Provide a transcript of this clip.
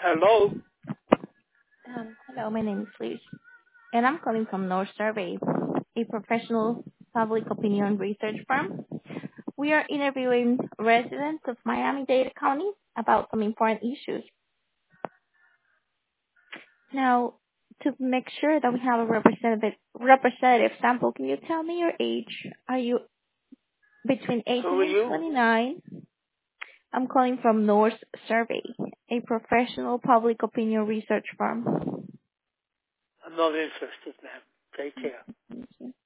Hello? Hello, my name is Liz, and I'm calling from North Survey, a professional public opinion research firm. We are interviewing residents of Miami-Dade County about some important issues. Now, to make sure that we have a representative sample, can you tell me your age? Are you between Who 18 are and you? 29? I'm calling from North Survey, a professional public opinion research firm. I'm not interested, ma'am. Take care.